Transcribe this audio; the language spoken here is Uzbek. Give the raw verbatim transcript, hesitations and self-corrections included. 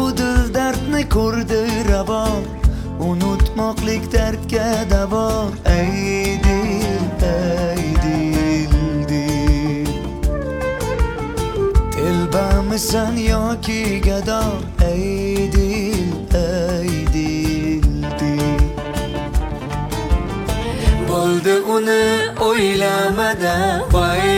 dil dardni ko'rdi ravo, unutmoqlik dardga davo. Ey dil, ey dil, dil, telbamisan yoki gado? Ey dil, ey dil, dil. Bo'ldi uni o'ylamada, voy